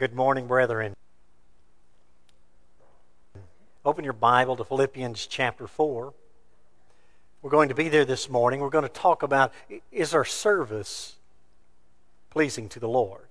Good morning, brethren. Open your Bible to Philippians chapter 4. We're going to be there this morning. We're going to talk about, is our service pleasing to the Lord?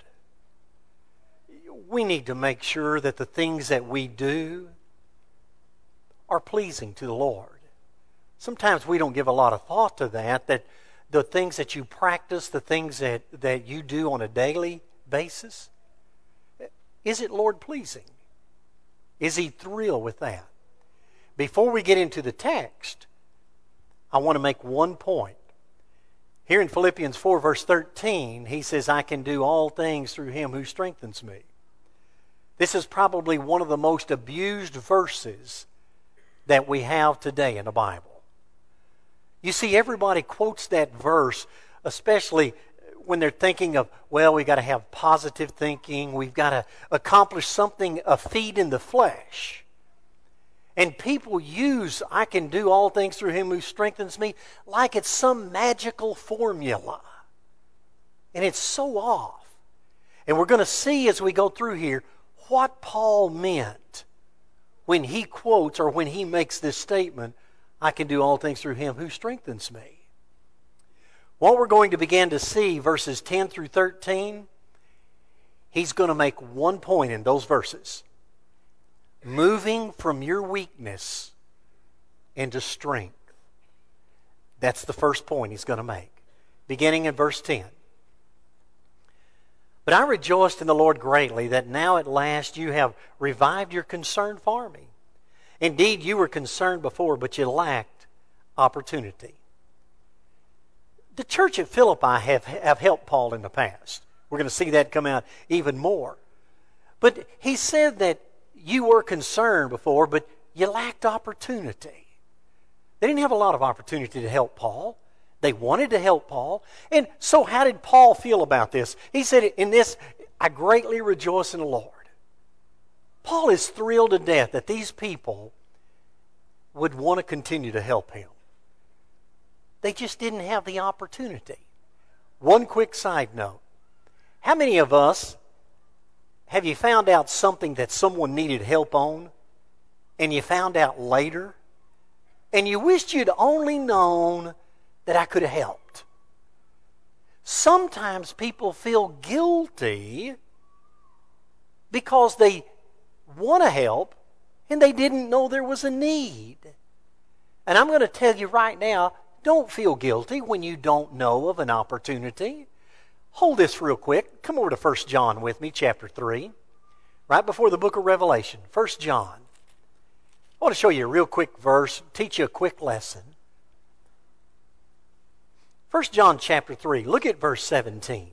We need to make sure that the things that we do are pleasing to the Lord. Sometimes we don't give a lot of thought to that the things that you practice, the things that you do on a daily basis, is it Lord pleasing? Is He thrilled with that? Before we get into the text, I want to make one point. Here in Philippians 4 verse 13, he says, I can do all things through Him who strengthens me. This is probably one of the most abused verses that we have today in the Bible. You see, everybody quotes that verse, especially when they're thinking of, well, we've got to have positive thinking, we've got to accomplish something, a feat in the flesh. And people use, I can do all things through Him who strengthens me, like it's some magical formula. And it's so off. And we're going to see as we go through here what Paul meant when he quotes or when he makes this statement, I can do all things through Him who strengthens me. What we're going to begin to see, verses 10 through 13, he's going to make one point in those verses. Moving from your weakness into strength. That's the first point he's going to make. Beginning in verse 10. But I rejoiced in the Lord greatly that now at last you have revived your concern for me. Indeed, you were concerned before, but you lacked opportunity. The church at Philippi have helped Paul in the past. We're going to see that come out even more. But he said that you were concerned before, but you lacked opportunity. They didn't have a lot of opportunity to help Paul. They wanted to help Paul. And so how did Paul feel about this? He said, in this, I greatly rejoice in the Lord. Paul is thrilled to death that these people would want to continue to help him. They just didn't have the opportunity. One quick side note. How many of us have you found out something that someone needed help on and you found out later and you wished you'd only known that I could have helped? Sometimes people feel guilty because they want to help and they didn't know there was a need. And I'm going to tell you right now, don't feel guilty when you don't know of an opportunity. Hold this real quick. Come over to 1 John with me, chapter 3. Right before the book of Revelation. 1 John. I want to show you a real quick verse, teach you a quick lesson. 1 John chapter 3. Look at verse 17.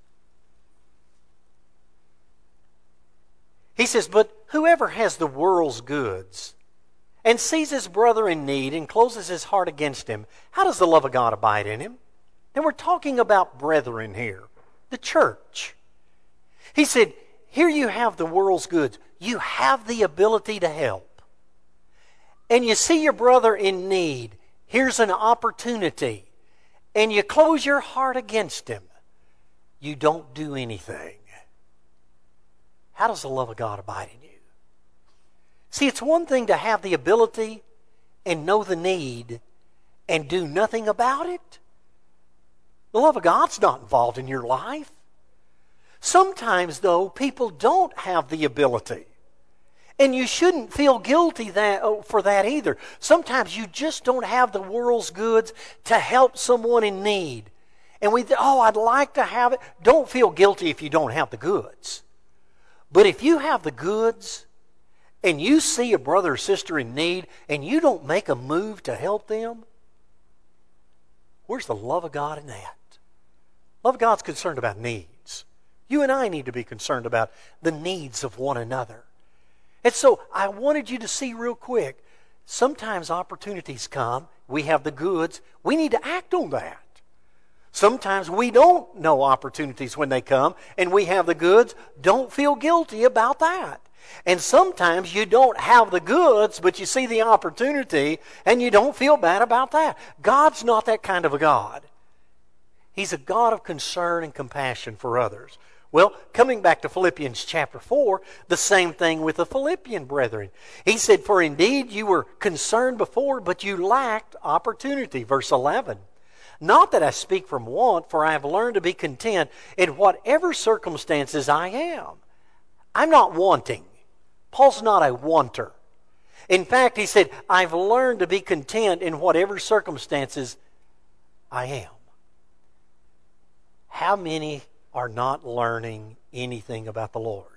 He says, but whoever has the world's goods and sees his brother in need and closes his heart against him, how does the love of God abide in him? And we're talking about brethren here, the church. He said, here you have the world's goods. You have the ability to help. And you see your brother in need. Here's an opportunity. And you close your heart against him. You don't do anything. How does the love of God abide in you? See, it's one thing to have the ability and know the need and do nothing about it. The love of God's not involved in your life. Sometimes, though, people don't have the ability. And you shouldn't feel guilty for that either. Sometimes you just don't have the world's goods to help someone in need. And I'd like to have it. Don't feel guilty if you don't have the goods. But if you have the goods and you see a brother or sister in need and you don't make a move to help them, where's the love of God in that? Love of God's concerned about needs. You and I need to be concerned about the needs of one another. And so I wanted you to see real quick, sometimes opportunities come, we have the goods, we need to act on that. Sometimes we don't know opportunities when they come, and we have the goods, don't feel guilty about that. And sometimes you don't have the goods, but you see the opportunity, and you don't feel bad about that. God's not that kind of a God. He's a God of concern and compassion for others. Well, coming back to Philippians chapter 4, the same thing with the Philippian brethren. He said, for indeed you were concerned before, but you lacked opportunity. Verse 11. Not that I speak from want, for I have learned to be content in whatever circumstances I am. I'm not wanting. Paul's not a wanter. In fact, he said, I've learned to be content in whatever circumstances I am. How many are not learning anything about the Lord?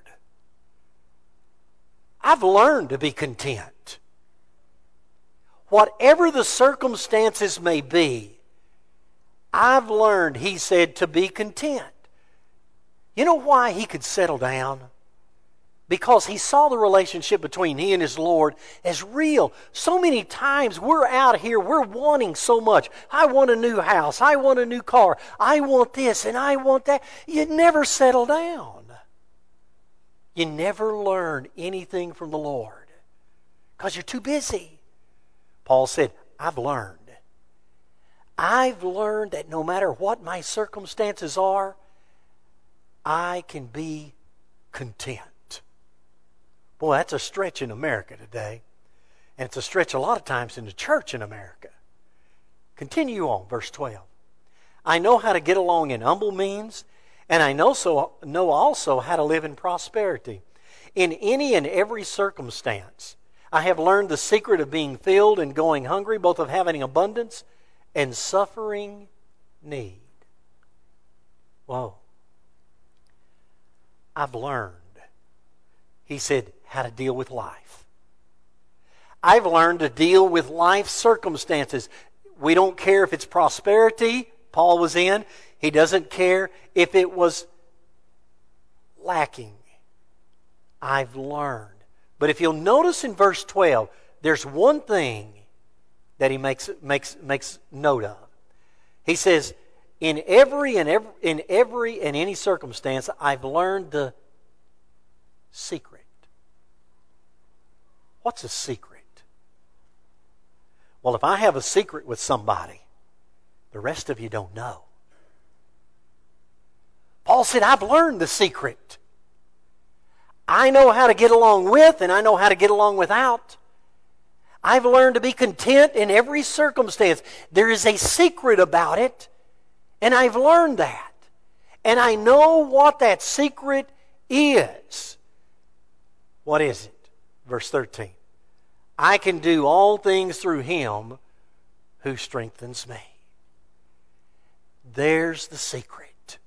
I've learned to be content. Whatever the circumstances may be, I've learned, he said, to be content. You know why he could settle down? Because he saw the relationship between he and his Lord as real. So many times we're out here, we're wanting so much. I want a new house. I want a new car. I want this and I want that. You never settle down. You never learn anything from the Lord because you're too busy. Paul said, I've learned. I've learned that no matter what my circumstances are, I can be content. Boy, that's a stretch in America today. And it's a stretch a lot of times in the church in America. Continue on, verse 12. I know how to get along in humble means, and I know also how to live in prosperity. In any and every circumstance, I have learned the secret of being filled and going hungry, both of having abundance and suffering need. Whoa. I've learned, he said, how to deal with life. I've learned to deal with life circumstances. We don't care if it's prosperity, Paul was in. He doesn't care if it was lacking. I've learned. But if you'll notice in verse 12, there's one thing that he makes note of. He says, in every and any circumstance, I've learned the secret. What's a secret? Well, if I have a secret with somebody, the rest of you don't know. Paul said, I've learned the secret. I know how to get along with and I know how to get along without. I've learned to be content in every circumstance. There is a secret about it, and I've learned that. And I know what that secret is. What is it? Verse 13. I can do all things through Him who strengthens me. There's the secret.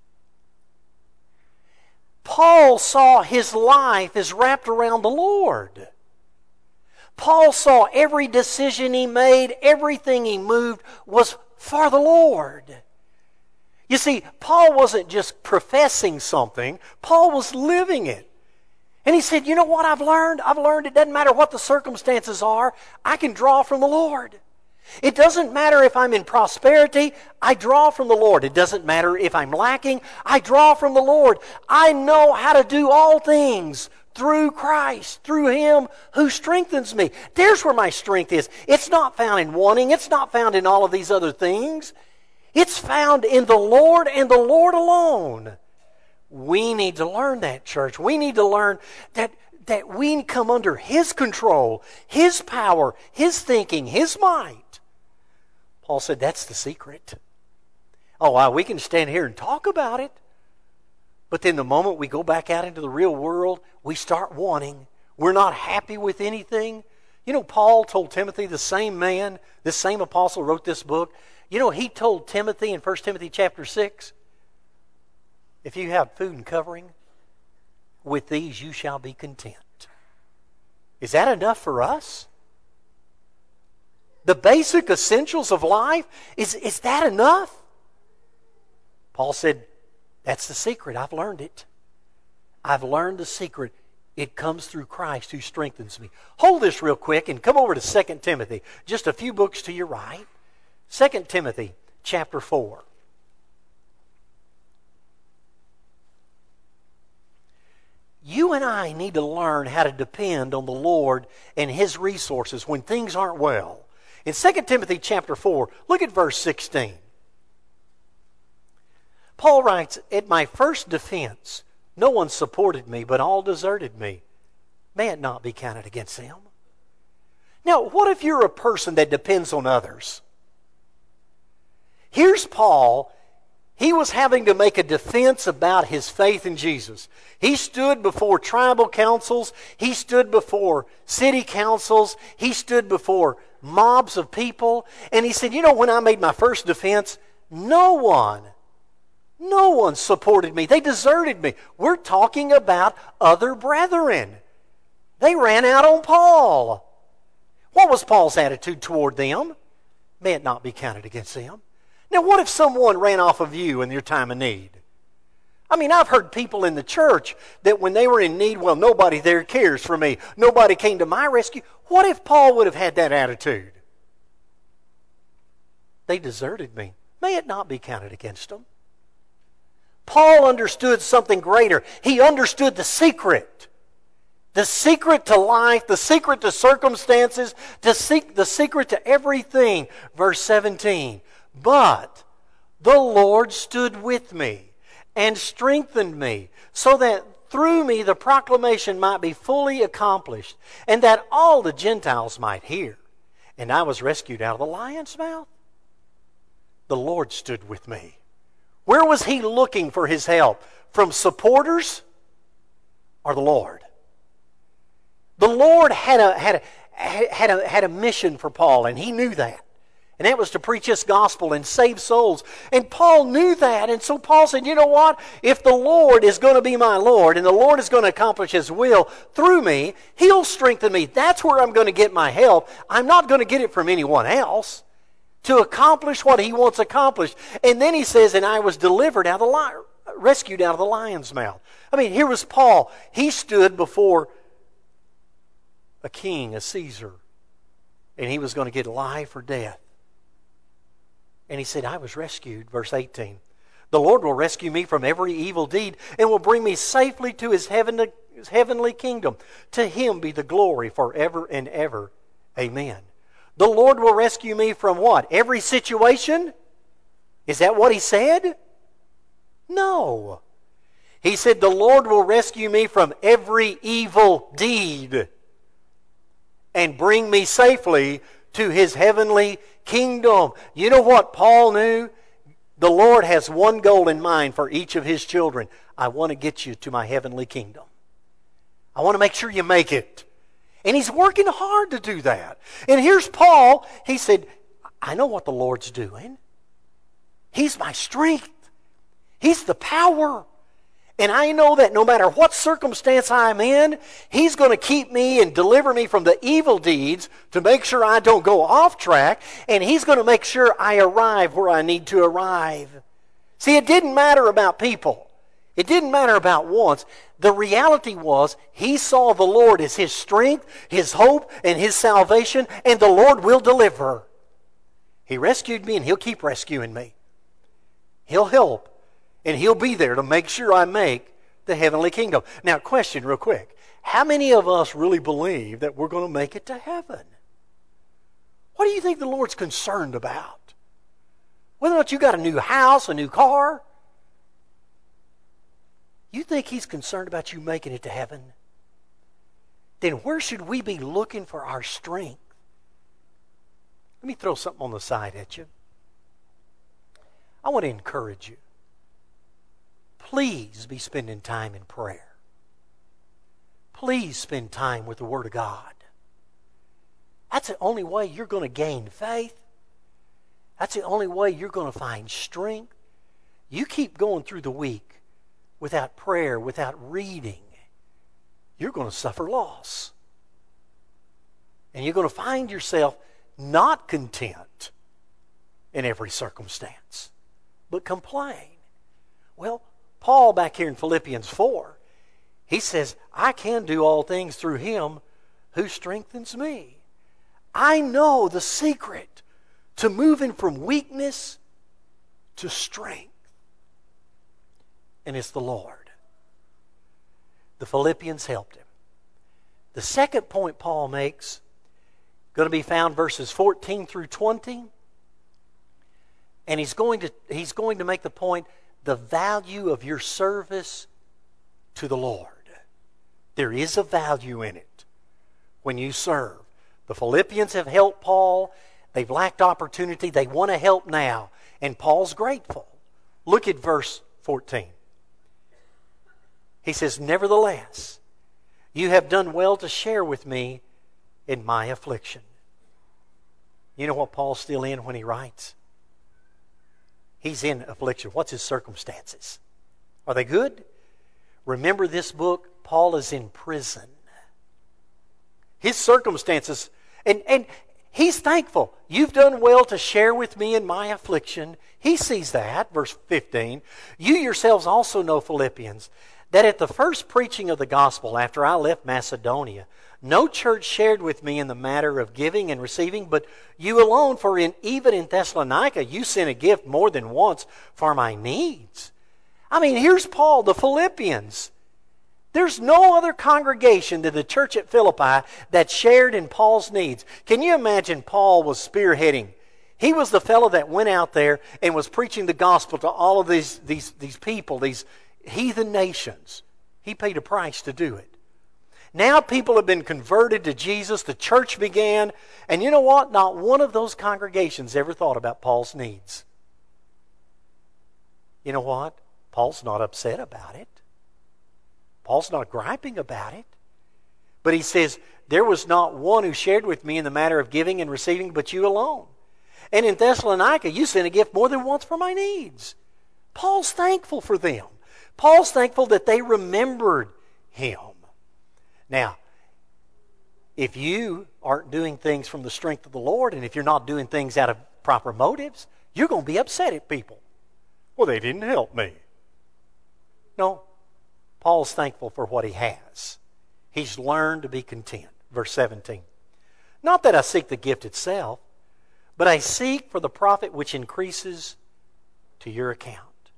Paul saw his life as wrapped around the Lord. Paul saw every decision he made, everything he moved was for the Lord. You see, Paul wasn't just professing something, Paul was living it. And he said, you know what I've learned? I've learned it doesn't matter what the circumstances are, I can draw from the Lord. It doesn't matter if I'm in prosperity, I draw from the Lord. It doesn't matter if I'm lacking, I draw from the Lord. I know how to do all things through Christ, through Him who strengthens me. There's where my strength is. It's not found in wanting. It's not found in all of these other things. It's found in the Lord and the Lord alone. We need to learn that, church. We need to learn that we come under His control, His power, His thinking, His might. Paul said that's the secret. Oh, wow, we can stand here and talk about it. But then the moment we go back out into the real world, we start wanting. We're not happy with anything. You know, Paul told Timothy, the same man, this same apostle wrote this book. You know, he told Timothy in 1 Timothy chapter 6, if you have food and covering, with these you shall be content. Is that enough for us? The basic essentials of life, is that enough? Paul said, that's the secret. I've learned it. I've learned the secret. It comes through Christ who strengthens me. Hold this real quick and come over to 2 Timothy. Just a few books to your right. 2 Timothy chapter 4. You and I need to learn how to depend on the Lord and His resources when things aren't well. In 2 Timothy chapter 4, look at verse 16. Paul writes, at my first defense, No one supported me, but all deserted me. May it not be counted against them. Now, what if you're a person that depends on others? Here's Paul. He was having to make a defense about his faith in Jesus. He stood before tribal councils. He stood before city councils. He stood before mobs of people. And he said, when I made my first defense, no one supported me. They deserted me. We're talking about other brethren. They ran out on Paul. What was Paul's attitude toward them? May it not be counted against them. Now, what if someone ran off of you in your time of need? I've heard people in the church that when they were in need, nobody there cares for me. Nobody came to my rescue. What if Paul would have had that attitude? They deserted me. May it not be counted against them. Paul understood something greater. He understood the secret. The secret to life, the secret to circumstances, the secret to everything. Verse 17. But the Lord stood with me and strengthened me, so that through me the proclamation might be fully accomplished, and that all the Gentiles might hear. And I was rescued out of the lion's mouth. The Lord stood with me. Where was he looking for his help? From supporters or the Lord? The Lord had a mission for Paul, and he knew that. And that was to preach His gospel and save souls. And Paul knew that. And so Paul said, you know what? If the Lord is going to be my Lord and the Lord is going to accomplish His will through me, He'll strengthen me. That's where I'm going to get my help. I'm not going to get it from anyone else to accomplish what He wants accomplished. And then he says, and I was rescued out of the lion's mouth. Here was Paul. He stood before a king, a Caesar, and he was going to get life or death. And he said, I was rescued. Verse 18. The Lord will rescue me from every evil deed and will bring me safely to His heavenly kingdom. To Him be the glory forever and ever. Amen. The Lord will rescue me from what? Every situation? Is that what He said? No. He said, the Lord will rescue me from every evil deed and bring me safely to His heavenly kingdom. You know what Paul knew? The Lord has one goal in mind for each of His children. I want to get you to my heavenly kingdom. I want to make sure you make it. And He's working hard to do that. And here's Paul. He said, I know what the Lord's doing. He's my strength. He's the power. And I know that no matter what circumstance I'm in, He's going to keep me and deliver me from the evil deeds to make sure I don't go off track. And He's going to make sure I arrive where I need to arrive. See, it didn't matter about people. It didn't matter about wants. The reality was he saw the Lord as his strength, his hope, and his salvation, and the Lord will deliver. He rescued me, and He'll keep rescuing me. He'll help. And He'll be there to make sure I make the heavenly kingdom. Now, question real quick. How many of us really believe that we're going to make it to heaven? What do you think the Lord's concerned about? Whether or not you got a new house, a new car? You think He's concerned about you making it to heaven? Then where should we be looking for our strength? Let me throw something on the side at you. I want to encourage you. Please be spending time in prayer. Please spend time with the Word of God. That's the only way you're going to gain faith. That's the only way you're going to find strength. You keep going through the week without prayer, without reading, you're going to suffer loss. And you're going to find yourself not content in every circumstance, but complain. Well, Paul back here in Philippians 4, he says, I can do all things through Him who strengthens me. I know the secret to moving from weakness to strength. And it's the Lord. The Philippians helped him. The second point Paul makes, going to be found verses 14 through 20. And he's going to make the point, the value of your service to the Lord. There is a value in it when you serve. The Philippians have helped Paul. They've lacked opportunity. They want to help now. And Paul's grateful. Look at verse 14. He says, nevertheless, you have done well to share with me in my affliction. You know what Paul's still in when he writes? He's in affliction. What's his circumstances? Are they good? Remember this book, Paul is in prison. His circumstances, and he's thankful. You've done well to share with me in my affliction. He sees that, verse 15. You yourselves also know, Philippians, that at the first preaching of the gospel after I left Macedonia, no church shared with me in the matter of giving and receiving, but you alone, for even in Thessalonica you sent a gift more than once for my needs. I mean, here's Paul, the Philippians. There's no other congregation than the church at Philippi that shared in Paul's needs. Can you imagine Paul was spearheading? He was the fellow that went out there and was preaching the gospel to all of these people, these heathen nations. He paid a price to do it. Now people have been converted to Jesus. The church began. And you know what? Not one of those congregations ever thought about Paul's needs. You know what? Paul's not upset about it. Paul's not griping about it. But he says, there was not one who shared with me in the matter of giving and receiving but you alone. And in Thessalonica you sent a gift more than once for my needs. Paul's thankful for them. Paul's thankful that they remembered him. Now, if you aren't doing things from the strength of the Lord, and if you're not doing things out of proper motives, you're going to be upset at people. Well, they didn't help me. No, Paul's thankful for what he has. He's learned to be content. Verse 17. Not that I seek the gift itself, but I seek for the profit which increases to your account.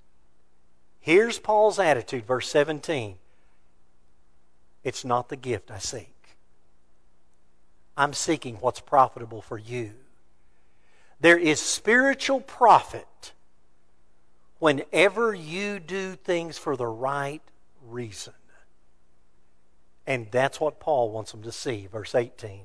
Here's Paul's attitude, verse 17. It's not the gift I seek. I'm seeking what's profitable for you. There is spiritual profit whenever you do things for the right reason. And that's what Paul wants them to see. Verse 18.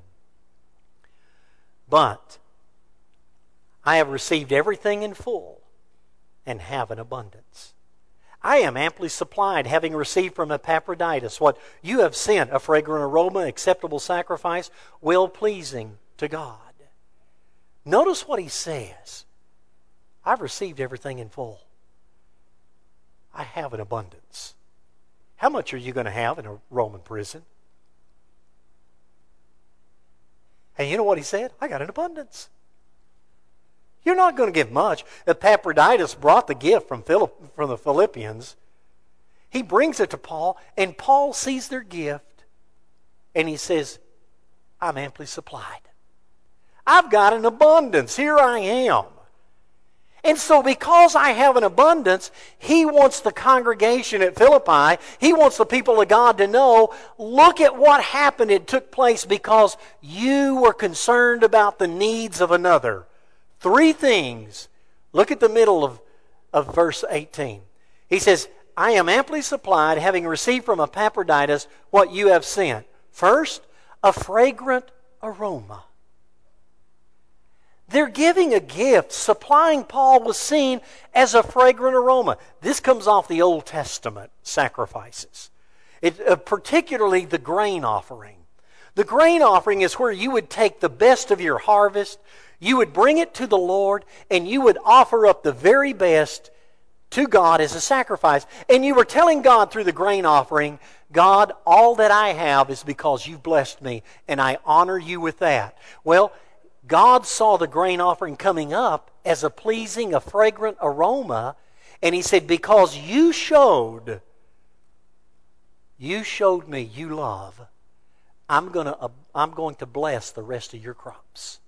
But I have received everything in full and have an abundance. I am amply supplied, having received from Epaphroditus what you have sent, a fragrant aroma, acceptable sacrifice, well-pleasing to God. Notice what he says. I've received everything in full. I have an abundance. How much are you going to have in a Roman prison? And you know what he said? I got an abundance. You're not going to give much. Epaphroditus brought the gift from the Philippians. He brings it to Paul, and Paul sees their gift, and he says, I'm amply supplied. I've got an abundance. Here I am. And so because I have an abundance, he wants the congregation at Philippi, he wants the people of God to know, look at what happened. It took place because you were concerned about the needs of another. 3 things. Look at the middle of verse 18. He says, I am amply supplied, having received from Epaphroditus what you have sent. First, a fragrant aroma. They're giving a gift. Supplying Paul was seen as a fragrant aroma. This comes off the Old Testament sacrifices. Particularly the grain offering. The grain offering is where you would take the best of your harvest, you would bring it to the Lord, and you would offer up the very best to God as a sacrifice. And you were telling God through the grain offering, God, all that I have is because you've blessed me, and I honor you with that. Well, God saw the grain offering coming up as a pleasing, a fragrant aroma, and he said, because you showed me you love, I'm going to bless the rest of your crops.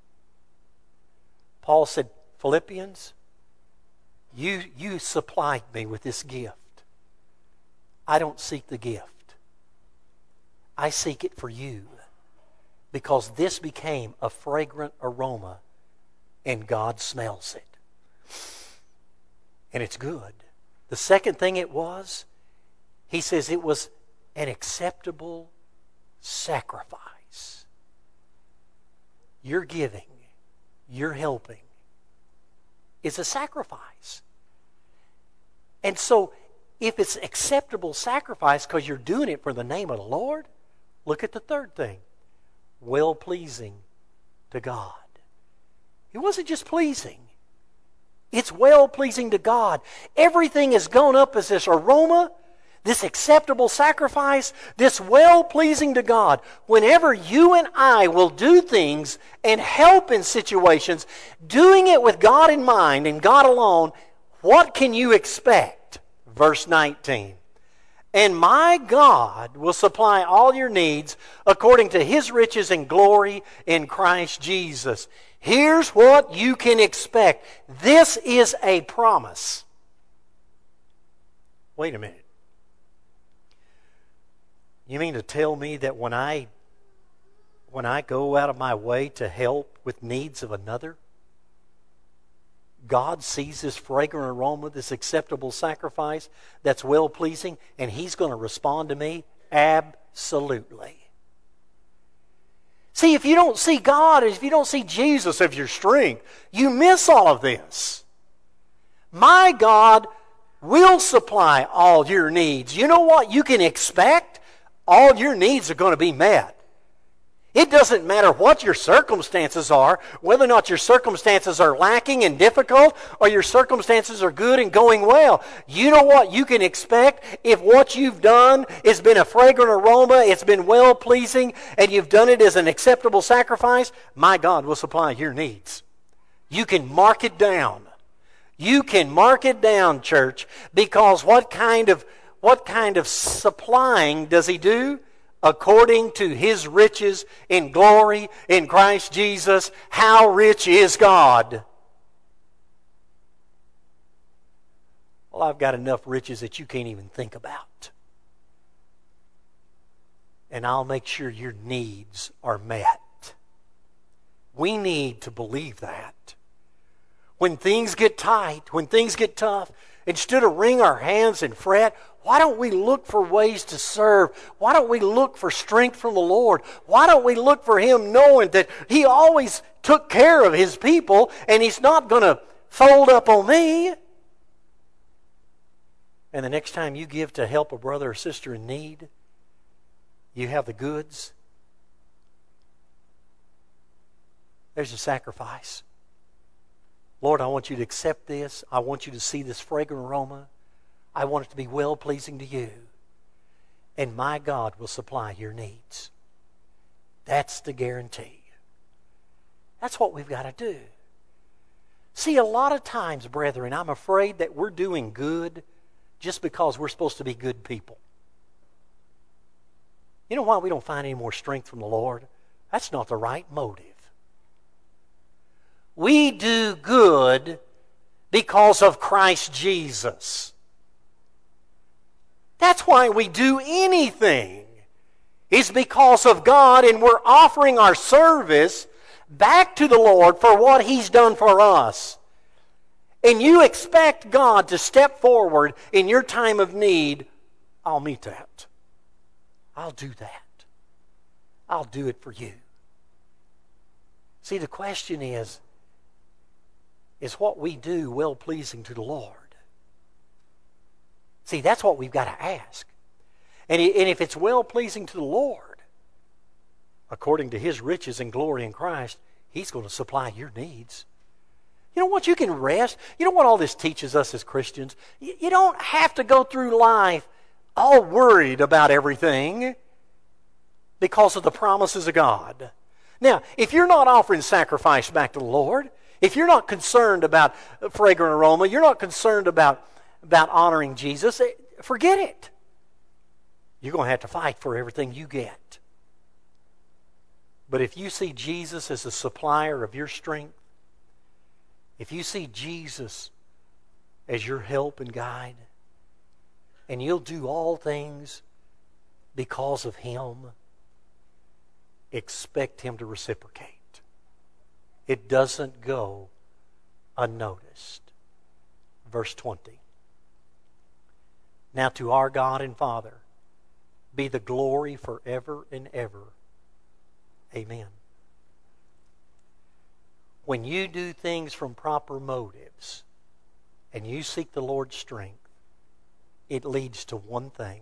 Paul said, Philippians, you supplied me with this gift. I don't seek the gift. I seek it for you. Because this became a fragrant aroma and God smells it. And it's good. The second thing it was He says it was an acceptable sacrifice. Your giving, your helping is a sacrifice. And so, if it's acceptable sacrifice because you're doing it for the name of the Lord, look at the third thing. Well-pleasing to God. It wasn't just pleasing. It's well-pleasing to God. Everything has gone up as this aroma, this acceptable sacrifice, this well-pleasing to God. Whenever you and I will do things and help in situations, doing it with God in mind and God alone, what can you expect? Verse 19. And my God will supply all your needs according to His riches and glory in Christ Jesus. Here's what you can expect. This is a promise. Wait a minute. You mean to tell me that when I go out of my way to help with needs of another, God sees this fragrant aroma, this acceptable sacrifice that's well-pleasing, and He's going to respond to me? Absolutely. See, if you don't see God, if you don't see Jesus as your strength, you miss all of this. My God will supply all your needs. You know what you can expect? All your needs are going to be met. It doesn't matter what your circumstances are, whether or not your circumstances are lacking and difficult or your circumstances are good and going well. You know what you can expect if what you've done has been a fragrant aroma, it's been well-pleasing, and you've done it as an acceptable sacrifice? My God will supply your needs. You can mark it down. You can mark it down, church, because what kind of supplying does He do? According to His riches in glory in Christ Jesus. How rich is God? Well, I've got enough riches that you can't even think about. And I'll make sure your needs are met. We need to believe that. When things get tight, when things get tough, instead of wring our hands and fret, why don't we look for ways to serve? Why don't we look for strength from the Lord? Why don't we look for Him knowing that He always took care of His people and He's not going to fold up on me? And the next time you give to help a brother or sister in need, you have the goods. There's a sacrifice. Lord, I want you to accept this. I want you to see this fragrant aroma. I want it to be well-pleasing to you. And my God will supply your needs. That's the guarantee. That's what we've got to do. See, a lot of times, brethren, I'm afraid that we're doing good just because we're supposed to be good people. You know why we don't find any more strength from the Lord? That's not the right motive. We do good because of Christ Jesus. That's why we do anything. It's because of God, and we're offering our service back to the Lord for what He's done for us. And you expect God to step forward in your time of need. I'll meet that. I'll do that. I'll do it for you. See, the question is what we do well-pleasing to the Lord? See, that's what we've got to ask. And if it's well-pleasing to the Lord, according to His riches and glory in Christ, He's going to supply your needs. You know what? You can rest. You know what all this teaches us as Christians? You don't have to go through life all worried about everything because of the promises of God. Now, if you're not offering sacrifice back to the Lord, if you're not concerned about fragrant aroma, you're not concerned about honoring Jesus, forget it. You're going to have to fight for everything you get. But if you see Jesus as the supplier of your strength, if you see Jesus as your help and guide, and you'll do all things because of Him, expect Him to reciprocate. It doesn't go unnoticed. Verse 20. Now to our God and Father be the glory forever and ever. Amen. When you do things from proper motives and you seek the Lord's strength, it leads to one thing.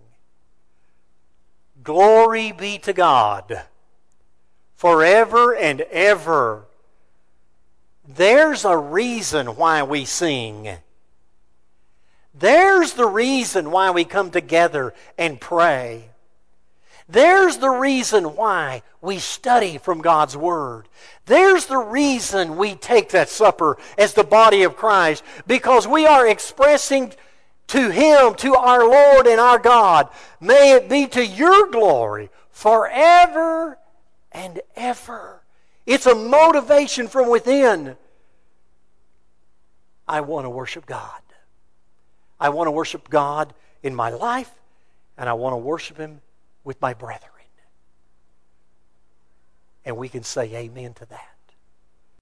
Glory be to God forever and ever. There's a reason why we sing. There's the reason why we come together and pray. There's the reason why we study from God's Word. There's the reason we take that supper as the body of Christ, because we are expressing to Him, to our Lord and our God, may it be to your glory forever and ever. It's a motivation from within. I want to worship God. I want to worship God in my life, and I want to worship Him with my brethren. And we can say amen to that.